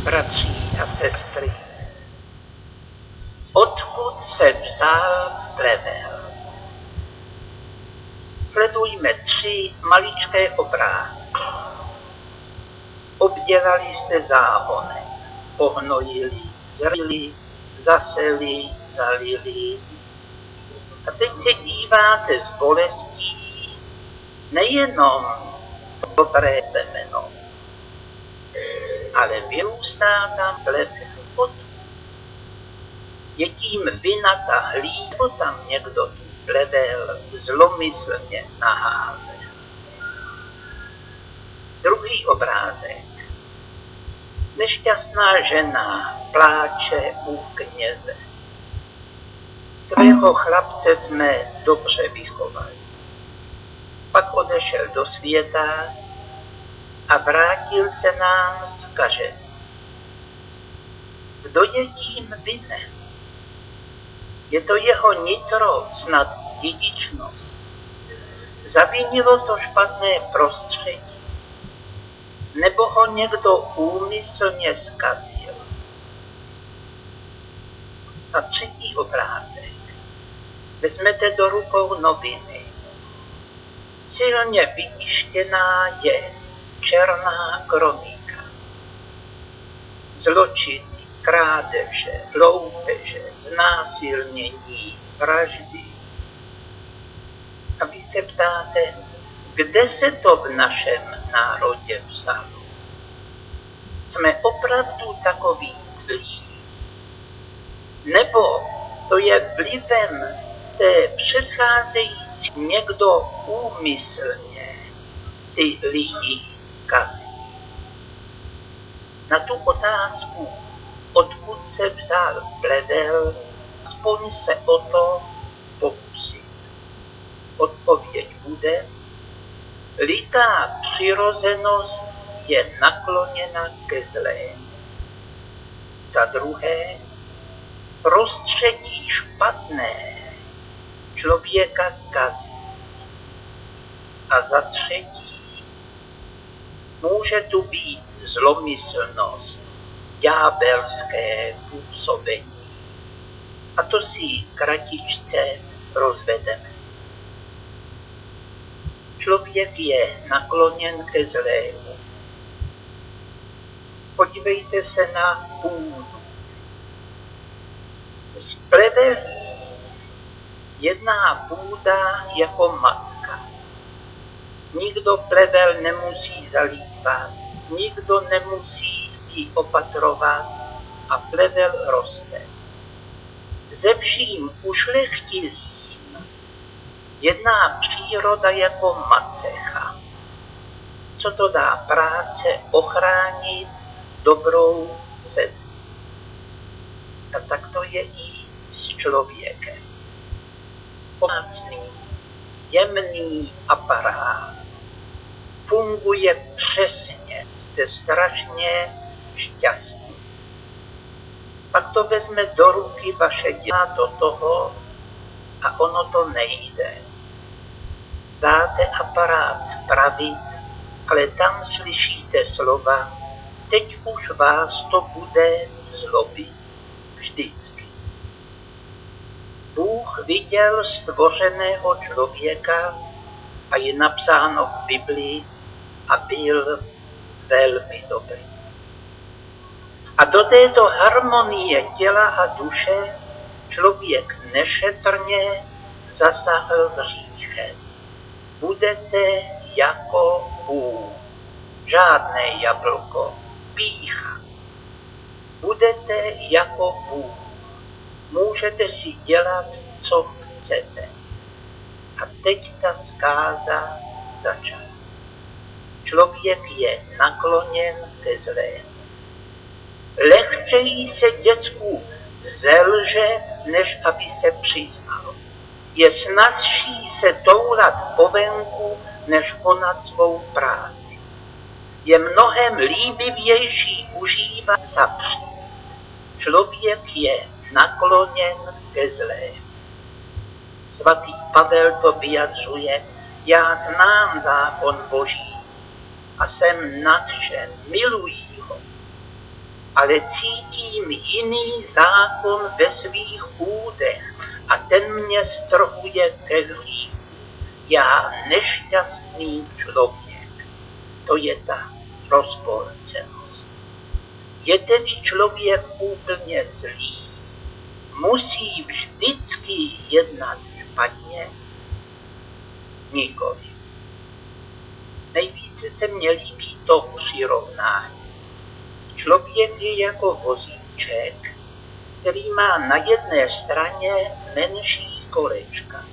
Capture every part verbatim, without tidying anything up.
bratří a sestry, odkud se vzal plevel? Sledujme tři maličké obrázky. Obdělali jste záhonem, pohnojili, zrili, zaseli, zalili. A teď se díváte s bolestí nejenom dobré semeno, ale vyrůstá tam plevel. Je tím vina ta hlíd, nebo tam někdo tu plevel zlomyslně naházel. Druhý obrázek. Nešťastná žena pláče u kněze. Svého chlapce jsme dobře vychovali. Pak odešel do světa a vrátil se nám zkažený. Kdo je tím vinen? Je to jeho nitro, snad dědičnost. Zavinilo to špatné prostředí, nebo ho někdo úmyslně zkazil. A třetí obrázek. Vezmete do rukou noviny. Silně vytištěná je černá kronika. Zločiny, krádeže, loupeže, znásilnění, vraždy. A vy se ptáte, kde se to v našem národě vzalo? Jsme opravdu takový zlí? Nebo to je vlivem té předcházející někdo úmyslně ty lidi kazí? Na tu otázku, odkud se vzal plevel, aspoň se o to pokusit. Odpověď bude, lidá přirozenost je nakloněna ke zlému. Za druhé, prostředí špatné člověka kazí. A za třetí, může tu být zlomyslnost, ďábelské působení. A to si kratičce rozvedeme. Člověk je nakloněn ke zlému. Podívejte se na půdu. Z plevelí jedná půda jako matka. Nikdo plevel nemusí zalívat, nikdo nemusí ji opatrovat a plevel roste. Ze vším ušlechtilým jedná příroda jako macecha. Co to dá práce ochránit dobrou sedm. A tak to je i s člověkem. Pomocný, jemný aparát funguje přesně, jste strašně šťastní. Pak to vezme do ruky vaše dělá do toho a ono to nejde. Dáte aparát spravit, ale tam slyšíte slova, teď už vás to bude zlobit vždycky. Bůh viděl stvořeného člověka a je napsáno v Biblii a byl velmi dobrý. A do této harmonie těla a duše člověk nešetrně zasáhl hříchem. Budete jako Bůh, žádné jablko, pýcha. Budete jako Bůh. Můžete si dělat, co chcete. A teď ta zkáza začala. Člověk je nakloněn ke zlému. Lehčeji se děcku zelže, než aby se přiznal. Je snazší se toulat po venku, než konat svou práci. Je mnohem líbivější užívat zapřít. Člověk je nakloněn ke zlému. Svatý Pavel to vyjadřuje, já znám zákon Boží a jsem nadšen, miluji ho. ale cítím jiný zákon ve svých údech a ten mě strhuje ke hříchu. Já nešťastný člověk. To je ta rozpolcenost. Je tedy člověk úplně zlý? Musí vždycky jednat špatně? Nikoli. Nejvíce se mně líbí to přirovnání. Člověk je jako vozíček, který má na jedné straně menší kolečka.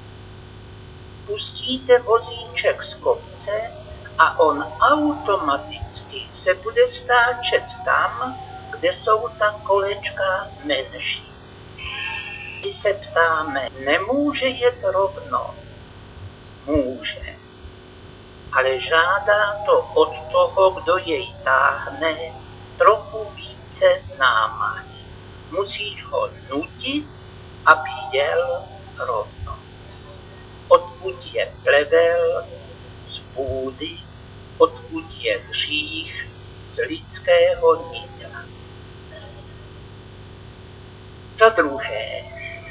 Pustíte vozíček z kopce a on automaticky se bude stáčet tam, kde jsou ta kolečka menší. My se ptáme, nemůže jet rovno? Může. Ale žádá to od toho, kdo jej táhne, trochu více námahy. Musíš ho nutit, aby jel rovno. Odkud je plevel, z půdy, odkud je hřích, z lidského nitra. Za druhé,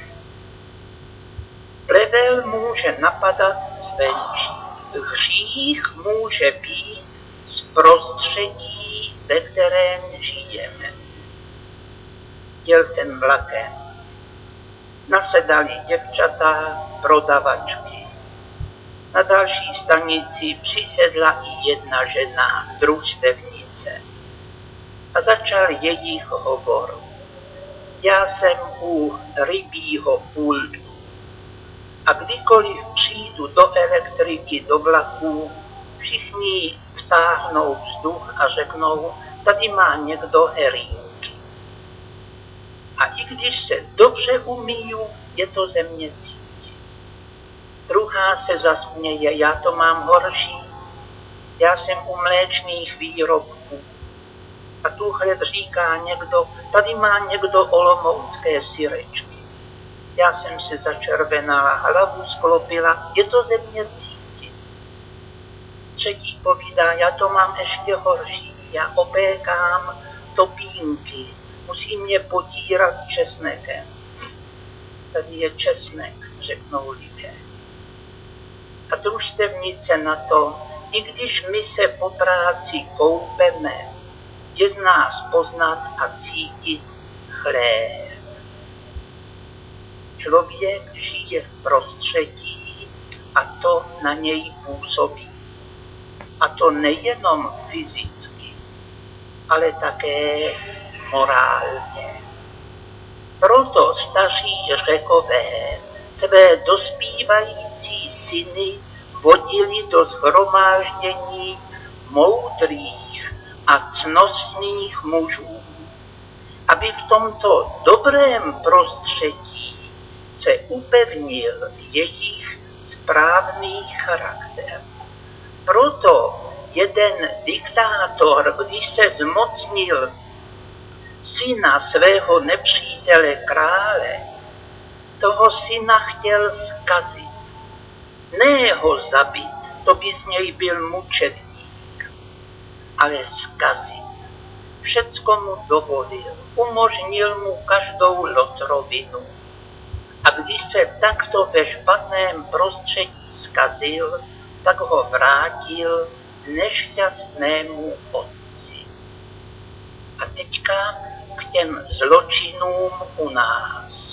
plevel může napadat zvenčí. Hřích může být z prostředí, ve kterém žijeme. Jel jsem vlakem. Nasedali děvčata, prodavačky. Na další stanici přisedla i jedna žena, družstevnice. A začal jejich hovor. Já jsem u rybího pultu. A kdykoliv přijdu do elektriky, do vlaků, všichni vtáhnou vzduch a řeknou, tady má někdo herínky. A i když se dobře umíju, je to ze mě cítit. Druhá se zasměje, já to mám horší, já jsem u mléčných výrobků. A tuhle říká někdo, tady má někdo olomoucké syrečky. Já jsem se začervenala, hlavu sklopila, je to ze mě cítit. Třetí povídá, já to mám ještě horší, já opékám topínky, musí mě potírat česnekem. Tady je česnek, řeknou lidé. A družstevnice na to, i když my se po práci koupeme, je z nás poznat a cítit chlév. Člověk žije v prostředí a to na něj působí. A to nejenom fyzicky, ale také morálně. Proto staří Řekové své dospívající syny vodili do shromáždění moudrých a cnostných mužů, aby v tomto dobrém prostředí se upevnil jejich správný charakter. Proto jeden diktátor, když se zmocnil syna svého nepřítele krále, toho syna chtěl zkazit. Ne ho zabít, to by z něj byl mučedník, ale zkazit. Všecko mu dovolil, umožnil mu každou lotrovinu. A když se takto ve špatném prostředí zkazil, tak ho vrátil nešťastnému otci. A teďka k těm zločinům u nás.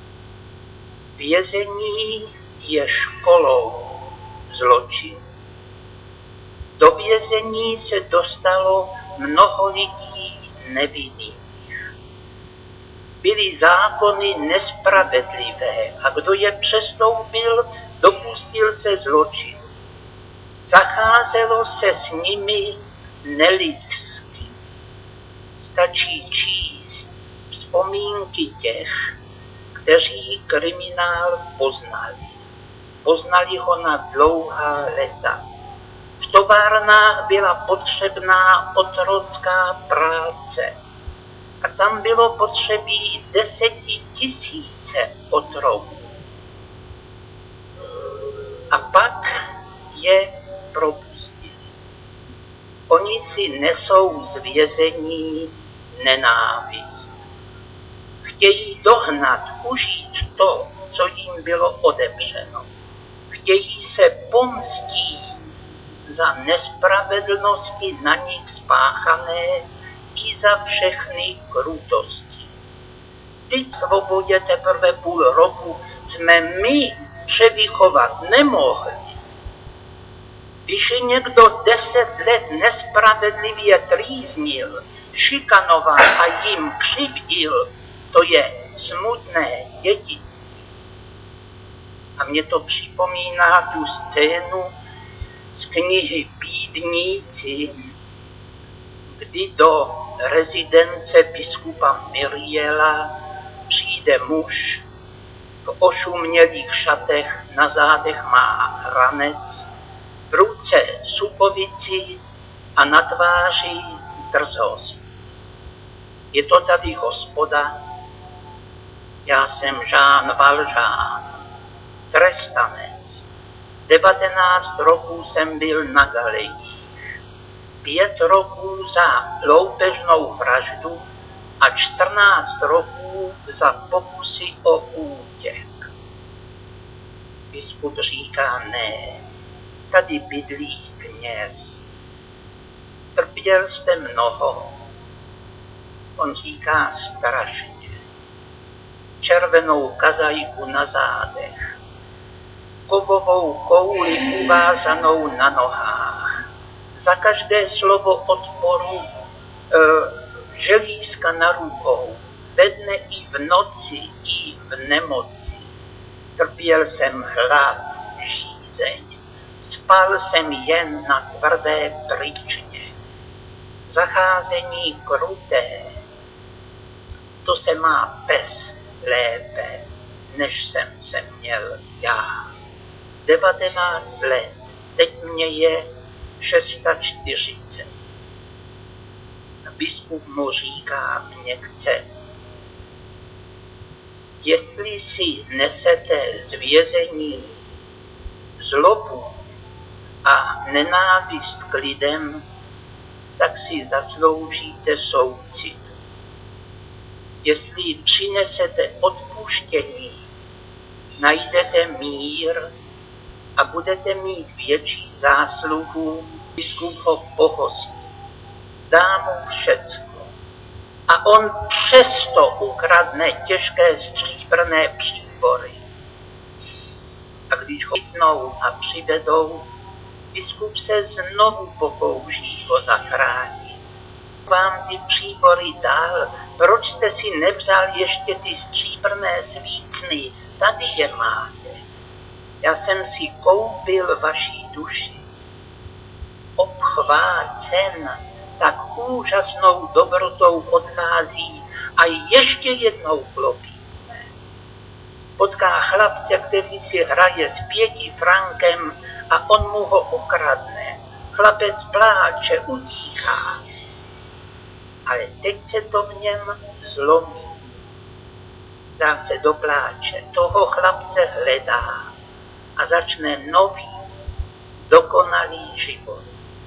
Vězení je školou zločinu. Do vězení se dostalo mnoho lidí nevinných. Byly zákony nespravedlivé a kdo je přestoupil, dopustil se zločinu. Zacházelo se s nimi nelidsky. Stačí číst vzpomínky těch, kteří kriminál poznali. Poznali ho na dlouhá léta. V továrnách byla potřebná otrocká práce. A tam bylo potřebí desetitisíce otroků. A pak je propustili. Oni si nesou z vězení nenávist. Chtějí dohnat, užít to, co jim bylo odepřeno. Chtějí se pomstít za nespravedlnosti na nich spáchané i za všechny krutosti. Ty svobodě teprve půl roku jsme my převychovat nemohli. Když někdo deset let nespravedlivě trýznil, šikanoval a jim křivdil, to je smutné dědictví. A mě to připomíná tu scénu z knihy Bídníci, kdy do rezidence biskupa Myriela přijde muž v ošumělých šatech, na zádech má ranec, v ruce sukovici a na tváři drzost. Je to tady hospoda? Já jsem Jean Valjean, trestanec. Devatenáct roků jsem byl na galejích, pět roků za loupežnou vraždu a čtrnáct roků za pokusy o útěk. Biskup říká ne, tady bydlí kněz. Trpěl jste mnoho. On říká strašně. Červenou kazajku na zádech, kovovou kouli uvázanou na nohách, za každé slovo odporu e, želízka na rukou, ve dne i v noci, i v nemoci. Trpěl jsem hlad, žízeň, spal jsem jen na tvrdé pryčně. Zacházení kruté, to se má pes lépe, než jsem se měl já. Devatenáct let, teď mě je šestačtyřicet. Biskup mu říká měkce, jestli si nesete z vězení zlobu a nenávist k lidem, tak si zasloužíte soucit. Jestli přinesete odpuštění, najdete mír a budete mít větší zásluhu, biskup ho pohostí. Dá mu všecko. A on přesto ukradne těžké stříbrné příbory. A když ho chytnou a přivedou, biskup se znovu pokouší ho zachránit. Vám ty příbory dal, proč jste si nevzal ještě ty stříbrné svícny, tady je máte. Já jsem si koupil vaší duši. Obchvácen tak úžasnou dobrotou odchází a ještě jednou klopíme. Potká chlapce, který si hraje s pěti frankem a on mu ho ukradne. Chlapec pláče, utíchá. Ale teď se to v něm zlomí. Dá se do pláče, toho chlapce hledá a začne nový, dokonalý život.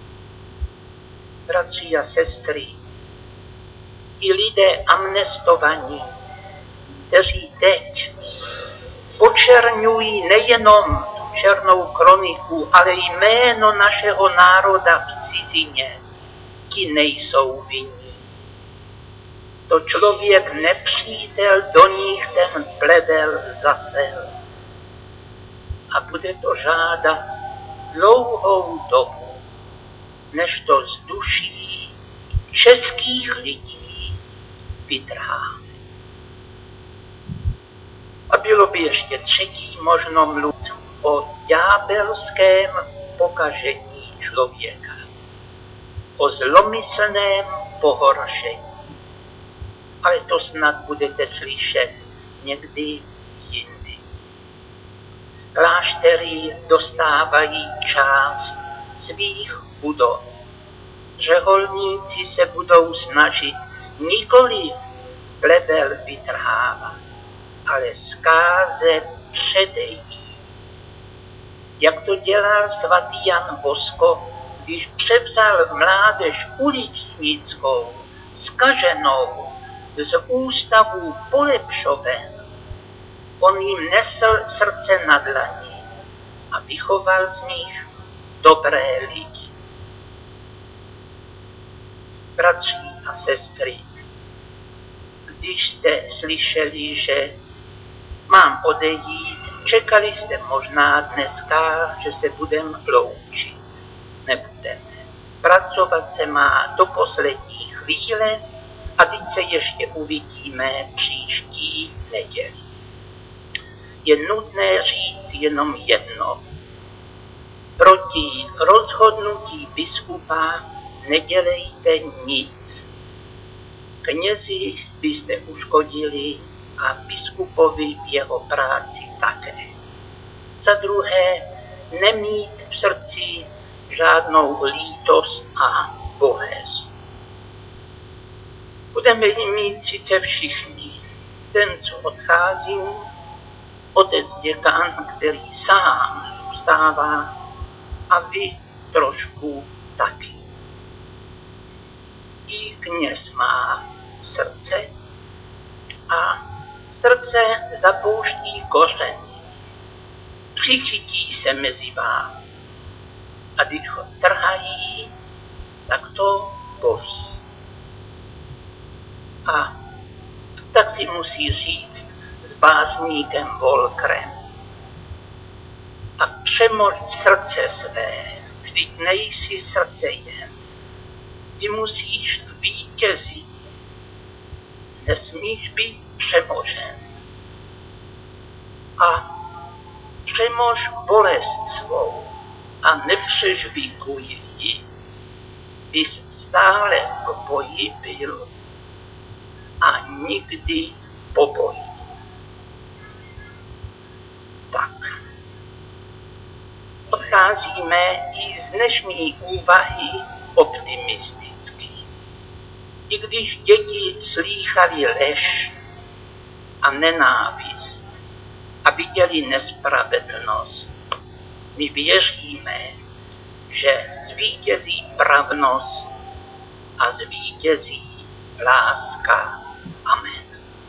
Bratři a sestry, i lidé amnestovaní, kteří teď počerňují nejenom černou kroniku, ale jméno našeho národa v cizině, ti nejsou vinní. To člověk nepřítel do nich ten plevel zasel. A bude to žádat dlouhou dobu, než to z duší českých lidí vytrháme. A bylo by ještě třetí možno mluvit o ďábelském pokažení člověka, o zlomyslném pohoršení. Ale to snad budete slyšet někdy jindy. Kláštery dostávají část svých budov. Řeholníci se budou snažit nikoliv plevel vytrhávat, ale zkáze předejít. Jak to dělal svatý Jan Bosko, když převzal mládež uličnickou zkaženou z ústavu polepšoven, on jim nesl srdce na dlani a vychoval z nich dobré lidi. Bratři a sestry, když jste slyšeli, že mám odejít, čekali jste možná dneska, že se budeme loučit. Nebudeme. Pracovat se má do poslední chvíle a teď se ještě uvidíme příští neděli. Je nutné říct jenom jedno. Proti rozhodnutí biskupa nedělejte nic. Knězi byste uškodili a biskupovi v jeho práci také. Za druhé, nemít v srdci žádnou lítost a bolest. Budeme ji mít sice všichni. Ten, co odchází, otec děkan, který sám zůstává, a vy trošku taky. I kněz má srdce a srdce zapouští kořeny. Přichytí se mezi vám a když ho trhají, tak to bolí. A tak si musí říct s básníkem Volkrem. A přemož srdce své, vždyť nejsi srdce jen. Ty musíš vítězit. Nesmíš být přemožen. A přemož bolest svou a nepřežvikuj ji, bys stále v boji byl a nikdy po boji. Tak. Odcházíme i z dnešní úvahy optimisticky. I když děti slýchali lež a nenávist a viděli nespravedlnost, my věříme, že zvítězí pravnost a zvítězí láska. Amen.